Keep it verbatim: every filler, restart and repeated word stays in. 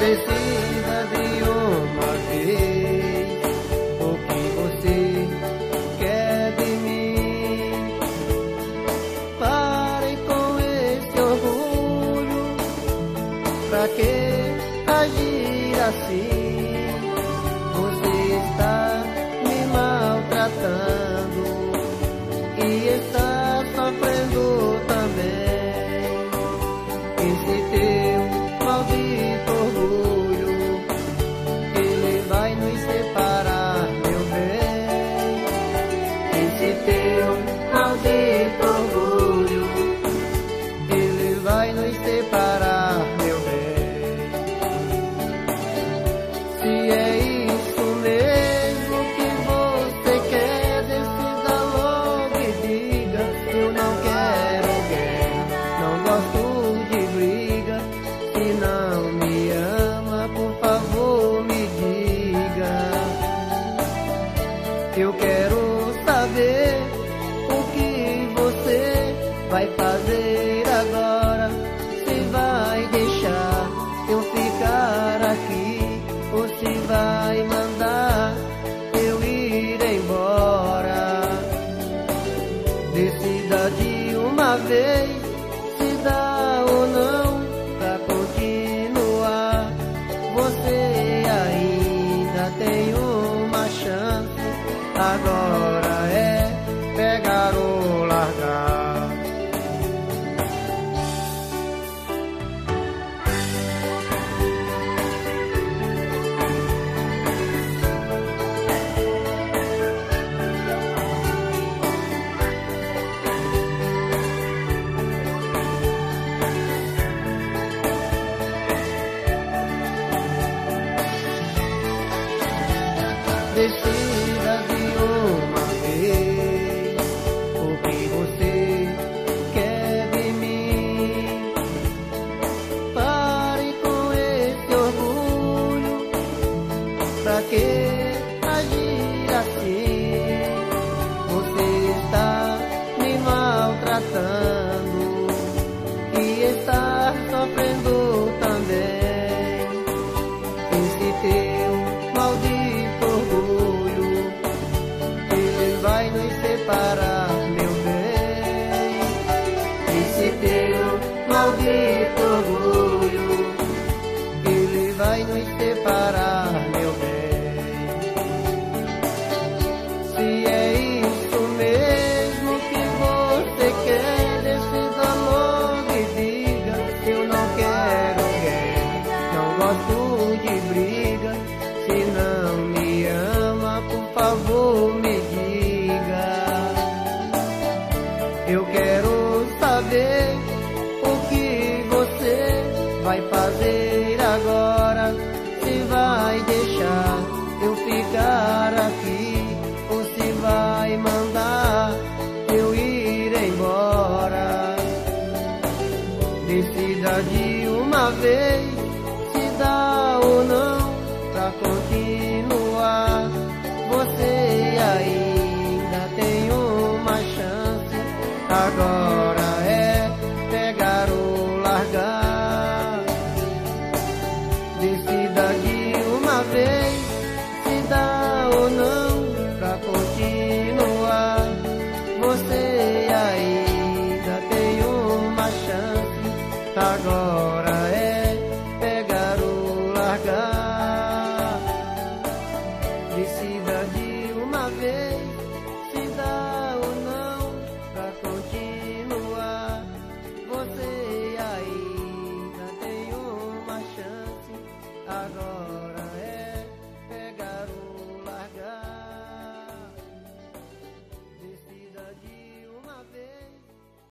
Decida de uma vez o que você quer de mim. Pare com esse orgulho, pra que agir assim? Você está me maltratando e está sofrendo também. Esse teu maldito orgulho, ele vai nos separar, meu bem. Esse teu maldito orgulho, ele vai nos separar, meu bem. Se é isso mesmo que você quer, decida logo e diga: eu não quero guerra, não gosto de briga. Se não me ama, por favor me diga. Eu quero saber o que você vai fazer agora. Se vai deixar eu ficar aqui, ou se vai mandar eu ir embora. Decida de uma vez se dá ou não pra continuar. Você ainda tem uma chance, agora é pegar ou largar. Decida de uma vez o que você quer de mim. Pare com esse orgulho, pra que agir assim? Você está me maltratando e está sofrendo também. Esse teu maldito orgulho, ele vai nos separar, meu bem. Esse teu maldito orgulho, ele vai nos separar, meu bem. Se é isso mesmo que você quer, decida logo e diga: eu não quero guerra, não gosto de briga. Se não me ama, por favor me diga. Eu quero saber o que você vai fazer agora. Se vai deixar eu ficar aqui, ou se vai mandar eu ir embora. Decida de uma vez se dá ou não pra continuar. Você ainda tem uma chance, agora é pegar ou largar. Decida de uma vez se dá ou não